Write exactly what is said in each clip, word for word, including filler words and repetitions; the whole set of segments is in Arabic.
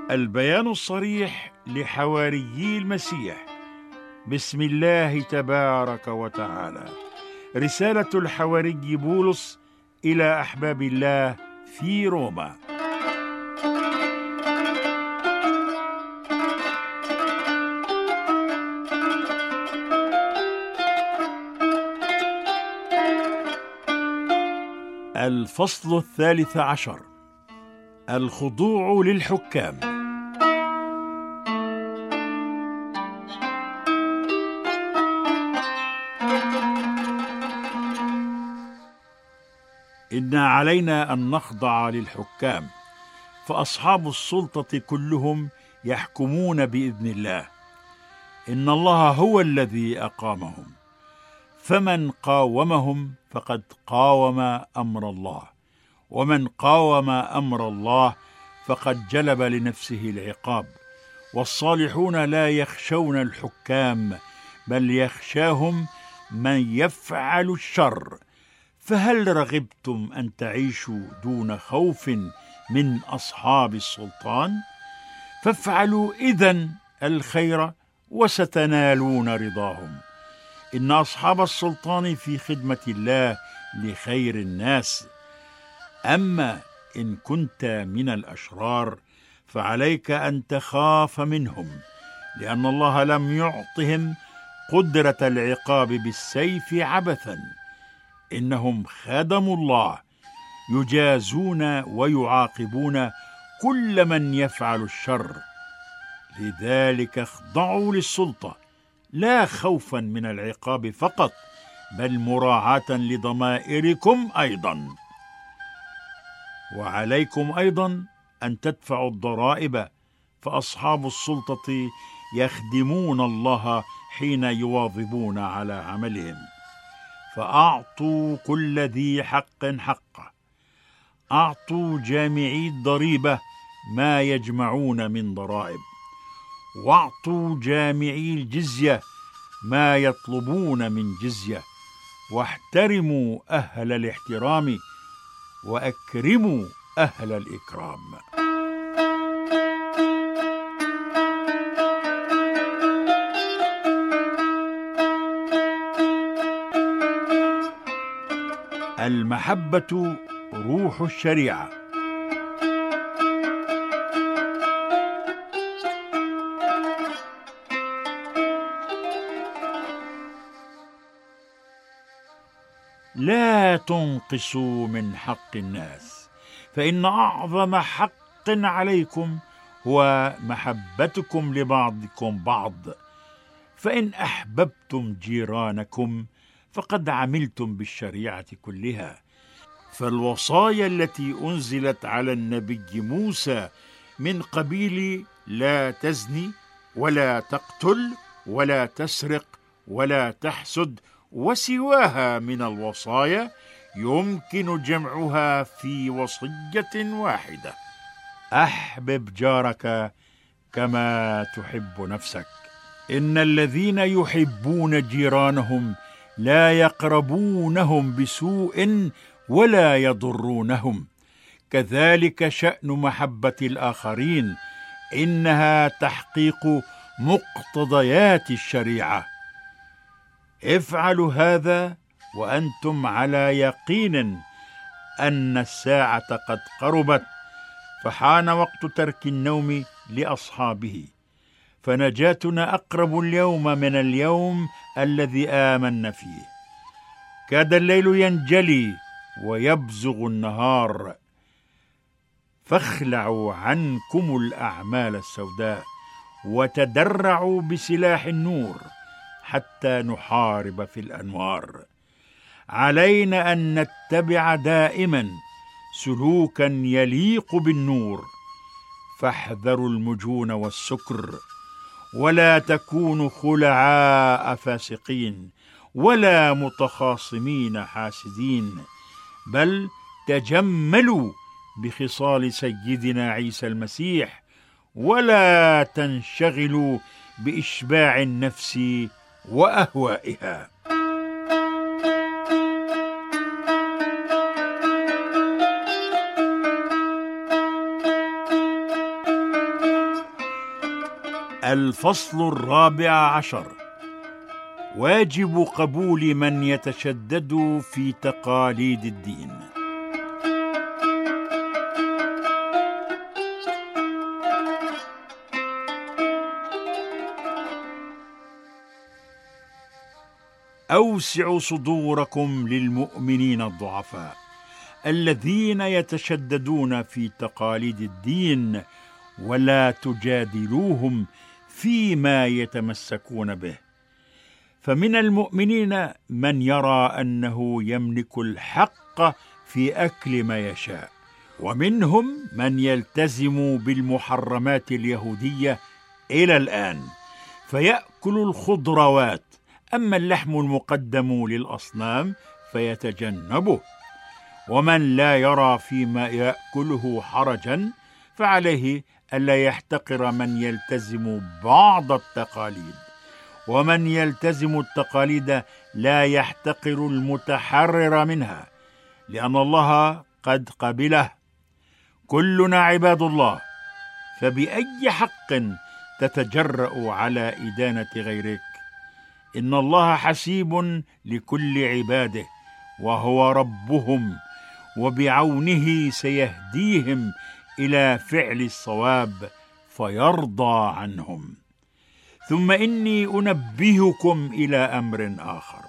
البيان الصريح لحواريي المسيح. بسم الله تبارك وتعالى. رسالة الحواري بولس إلى أحباب الله في روما. الفصل الثالث عشر: الخضوع للحكام. إن علينا أن نخضع للحكام، فأصحاب السلطة كلهم يحكمون بإذن الله. إن الله هو الذي أقامهم، فمن قاومهم فقد قاوم أمر الله، ومن قاوم أمر الله فقد جلب لنفسه العقاب. والصالحون لا يخشون الحكام، بل يخشاهم من يفعل الشر. فهل رغبتم أن تعيشوا دون خوف من أصحاب السلطان؟ فافعلوا إذن الخير وستنالون رضاهم. إن أصحاب السلطان في خدمة الله لخير الناس. أما إن كنت من الأشرار فعليك أن تخاف منهم، لأن الله لم يعطهم قدرة العقاب بالسيف عبثا. إنهم خدموا الله، يجازون ويعاقبون كل من يفعل الشر. لذلك اخضعوا للسلطة، لا خوفا من العقاب فقط، بل مراعاة لضمائركم أيضا. وعليكم أيضا أن تدفعوا الضرائب، فأصحاب السلطة يخدمون الله حين يواظبون على عملهم. فأعطوا كل ذي حق حقه. أعطوا جامعي الضريبة ما يجمعون من ضرائب، واعطوا جامعي الجزية ما يطلبون من جزية. واحترموا أهل الاحترام، وأكرموا أهل الإكرام. المحبة روح الشريعة. لا تنقصوا من حق الناس، فإن أعظم حق عليكم هو محبتكم لبعضكم بعض. فإن أحببتم جيرانكم فقد عملتم بالشريعة كلها. فالوصايا التي أنزلت على النبي موسى من قبيل لا تزني ولا تقتل ولا تسرق ولا تحسد وسواها من الوصايا يمكن جمعها في وصية واحدة: أحبب جارك كما تحب نفسك. إن الذين يحبون جيرانهم لا يقربونهم بسوء ولا يضرونهم. كذلك شأن محبة الآخرين، إنها تحقيق مقتضيات الشريعة. افعلوا هذا وأنتم على يقين أن الساعة قد قربت، فحان وقت ترك النوم لأصحابه. فنجاتنا أقرب اليوم من اليوم الذي آمنا فيه. كاد الليل ينجلي ويبزغ النهار، فاخلعوا عنكم الأعمال السوداء وتدرعوا بسلاح النور حتى نحارب في الأنوار. علينا أن نتبع دائما سلوكا يليق بالنور، فاحذروا المجون والسكر، ولا تكونوا خلعاء فاسقين ولا متخاصمين حاسدين، بل تجملوا بخصال سيدنا عيسى المسيح، ولا تنشغلوا بإشباع النفس وأهوائها. الفصل الرابع عشر: واجب قبول من يتشدد في تقاليد الدين. أوسعوا صدوركم للمؤمنين الضعفاء الذين يتشددون في تقاليد الدين، ولا تجادلوهم فيما يتمسكون به، فمن المؤمنين من يرى أنه يملك الحق في أكل ما يشاء، ومنهم من يلتزم بالمحرمات اليهودية إلى الآن فيأكل الخضروات، أما اللحم المقدم للأصنام فيتجنبه. ومن لا يرى فيما يأكله حرجا فعليه ألا يحتقر من يلتزم بعض التقاليد، ومن يلتزم التقاليد لا يحتقر المتحرر منها، لأن الله قد قبله. كلنا عباد الله، فبأي حق تتجرأ على إدانة غيرك؟ إن الله حسيب لكل عباده، وهو ربهم، وبعونه سيهديهم إلى فعل الصواب فيرضى عنهم. ثم إني أنبهكم إلى أمر آخر: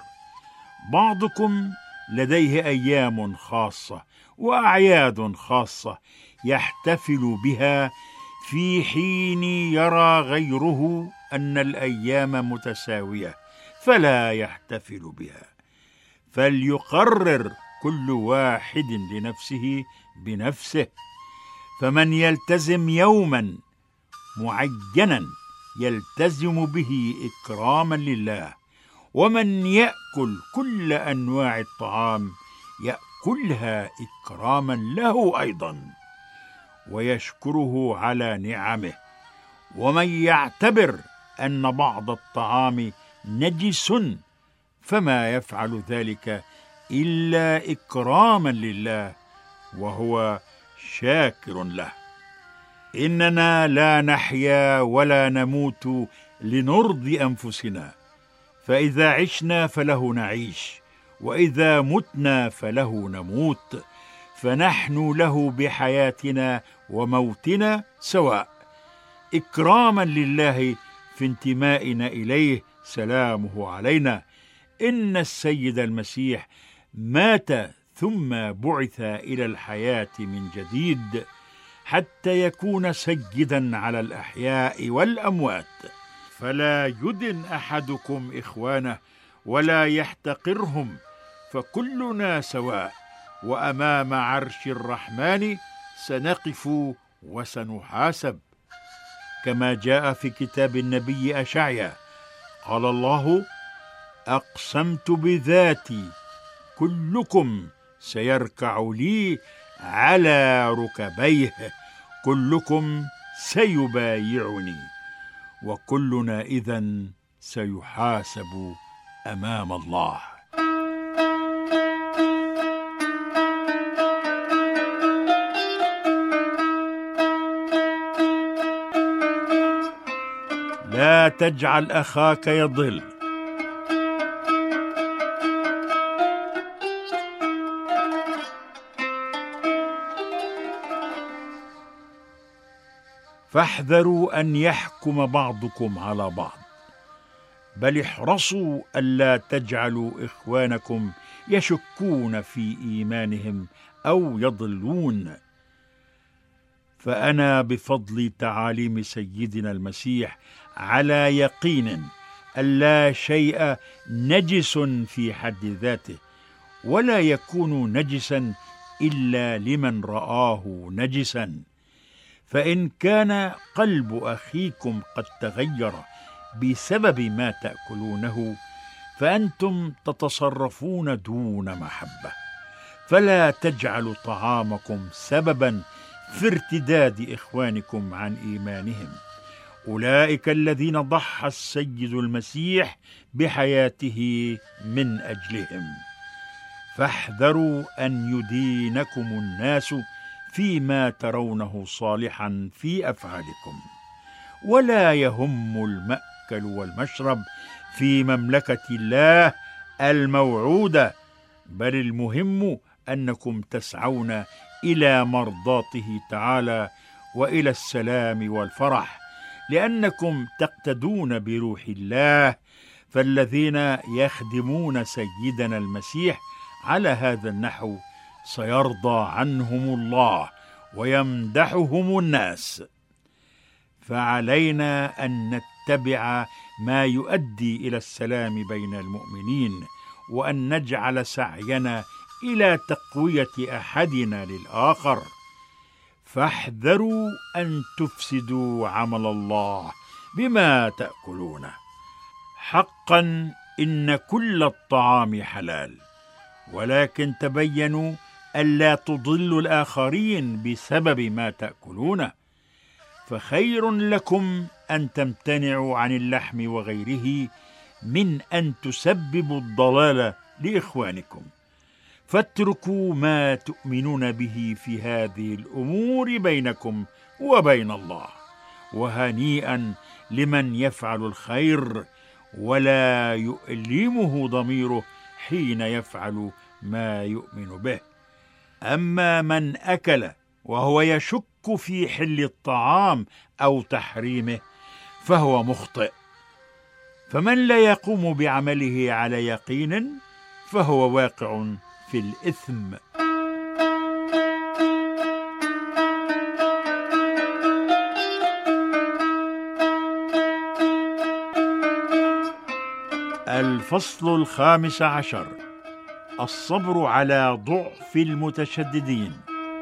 بعضكم لديه أيام خاصة وأعياد خاصة يحتفل بها، في حين يرى غيره أن الأيام متساوية فلا يحتفل بها. فليقرر كل واحد لنفسه بنفسه، فمن يلتزم يوما معينا يلتزم به إكراما لله، ومن يأكل كل أنواع الطعام يأكلها إكراما له أيضا، ويشكره على نعمه. ومن يعتبر أن بعض الطعام نجس فما يفعل ذلك إلا إكراما لله، وهو شاكر له. إننا لا نحيا ولا نموت لنرضي أنفسنا، فإذا عشنا فله نعيش، وإذا متنا فله نموت، فنحن له بحياتنا وموتنا سواء، إكراما لله في انتمائنا إليه سلامه علينا. إن السيد المسيح مات ثم بعث إلى الحياة من جديد حتى يكون سيدا على الأحياء والأموات. فلا يدن أحدكم إخوانه ولا يحتقرهم، فكلنا سواء، وأمام عرش الرحمن سنقف وسنحاسب. كما جاء في كتاب النبي أشعيا: قال الله: أقسمت بذاتي كلكم سيركع لي على ركبيه، كلكم سيبايعني، وكلنا إذن سيحاسب أمام الله. لا تجعل أخاك يضل. فاحذروا أن يحكم بعضكم على بعض، بل احرصوا ألا تجعلوا إخوانكم يشكون في إيمانهم أو يضلون. فأنا بفضل تعاليم سيدنا المسيح على يقين أن لا شيء نجس في حد ذاته، ولا يكون نجسا إلا لمن رآه نجسا. فإن كان قلب أخيكم قد تغير بسبب ما تأكلونه، فأنتم تتصرفون دون محبة، فلا تجعلوا طعامكم سببا في ارتداد إخوانكم عن إيمانهم. أولئك الذين ضحى السيد المسيح بحياته من أجلهم. فاحذروا أن يدينكم الناس فيما ترونه صالحا في أفعالكم، ولا يهم المأكل والمشرب في مملكة الله الموعودة، بل المهم أنكم تسعون إلى مرضاته تعالى وإلى السلام والفرح، لأنكم تقتدون بروح الله. فالذين يخدمون سيدنا المسيح على هذا النحو سيرضى عنهم الله ويمدحهم الناس. فعلينا أن نتبع ما يؤدي إلى السلام بين المؤمنين، وأن نجعل سعينا إلى تقوية أحدنا للآخر. فاحذروا أن تفسدوا عمل الله بما تأكلونه. حقا إن كل الطعام حلال، ولكن تبينوا ألا تضلوا الآخرين بسبب ما تأكلونه. فخير لكم أن تمتنعوا عن اللحم وغيره من أن تسببوا الضلال لإخوانكم. فاتركوا ما تؤمنون به في هذه الأمور بينكم وبين الله. وهنيئا لمن يفعل الخير ولا يؤلمه ضميره حين يفعل ما يؤمن به. أما من أكل وهو يشك في حل الطعام أو تحريمه فهو مخطئ. فمن لا يقوم بعمله على يقين فهو واقع في الإثم. الفصل الخامس عشر: الصبر على ضعف المتشددين.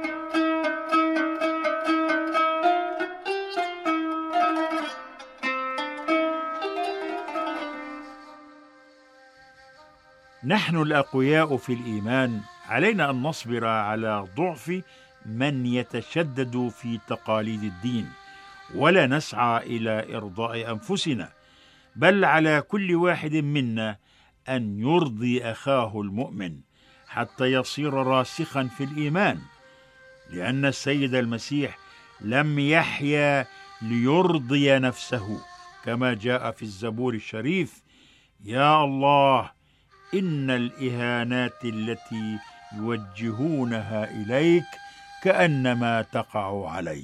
نحن الأقوياء في الإيمان علينا أن نصبر على ضعف من يتشدد في تقاليد الدين، ولا نسعى إلى إرضاء أنفسنا، بل على كل واحد منا أن يرضي أخاه المؤمن حتى يصير راسخا في الإيمان، لأن السيد المسيح لم يحيا ليرضي نفسه، كما جاء في الزبور الشريف: يا الله، إن الإهانات التي يوجهونها إليك كأنما تقع علي.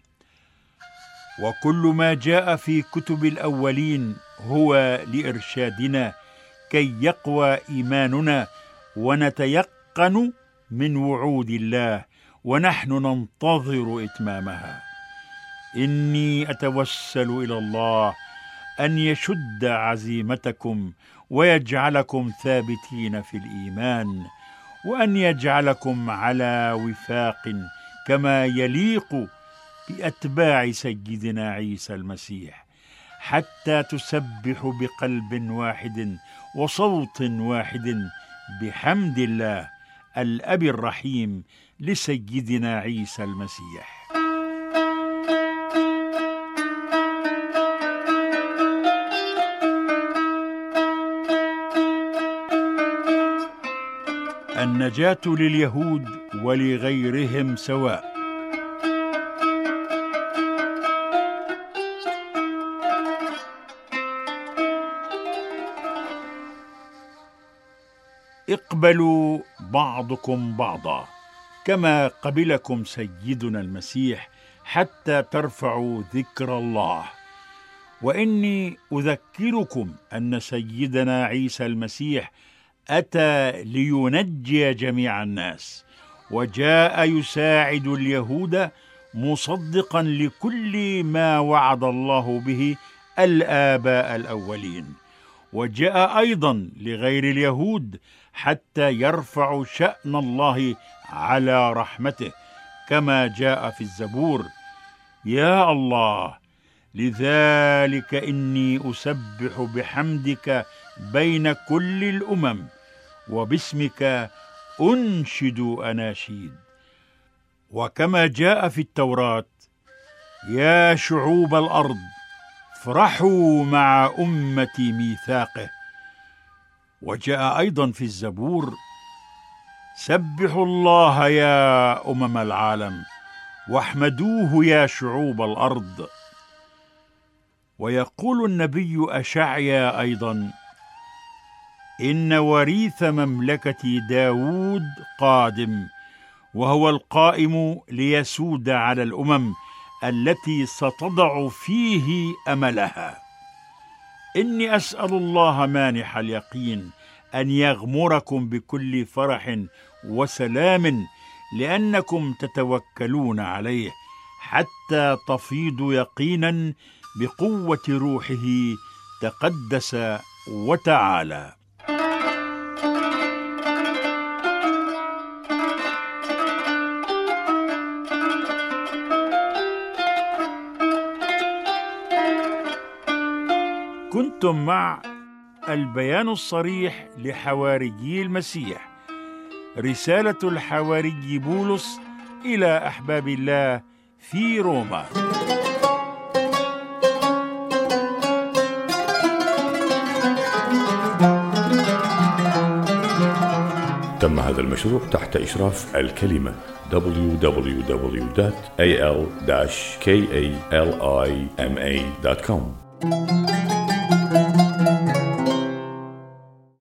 وكل ما جاء في كتب الأولين هو لإرشادنا كي يقوى إيماننا ونتيقن من وعود الله ونحن ننتظر إتمامها. إني أتوسل إلى الله أن يشد عزيمتكم ويجعلكم ثابتين في الإيمان، وأن يجعلكم على وفاق كما يليق بأتباع سيدنا عيسى المسيح، حتى تسبحوا بقلب واحد وصوت واحد بحمد الله الأب الرحيم لسيدنا عيسى المسيح. النجاة لليهود ولغيرهم سواء. اقبلوا بعضكم بعضا كما قبلكم سيدنا المسيح حتى ترفعوا ذكر الله. وإني أذكركم أن سيدنا عيسى المسيح أتى لينجي جميع الناس، وجاء يساعد اليهود مصدقا لكل ما وعد الله به الآباء الأولين، وجاء أيضا لغير اليهود حتى يرفع شأن الله على رحمته، كما جاء في الزبور: يا الله، لذلك إني أسبح بحمدك بين كل الأمم، وباسمك أنشد أناشيد. وكما جاء في التوراة: يا شعوب الأرض، افرحوا مع أمة ميثاقه. وجاء أيضا في الزبور: سبحوا الله يا أمم العالم، واحمدوه يا شعوب الأرض. ويقول النبي أشعيا أيضا: إن وريث مملكة داود قادم، وهو القائم ليسود على الأمم التي ستضع فيه أملها. إني أسأل الله مانح اليقين أن يغمركم بكل فرح وسلام، لأنكم تتوكلون عليه، حتى تفيضوا يقينا بقوة روحه تقدس وتعالى. كنتم مع البيان الصريح لحواريي المسيح، رسالة الحواري بولس إلى أحباب الله في روما. تم هذا المشروع تحت إشراف الكلمة دبليو دبليو دبليو دوت إيه إل كاليما دوت كوم.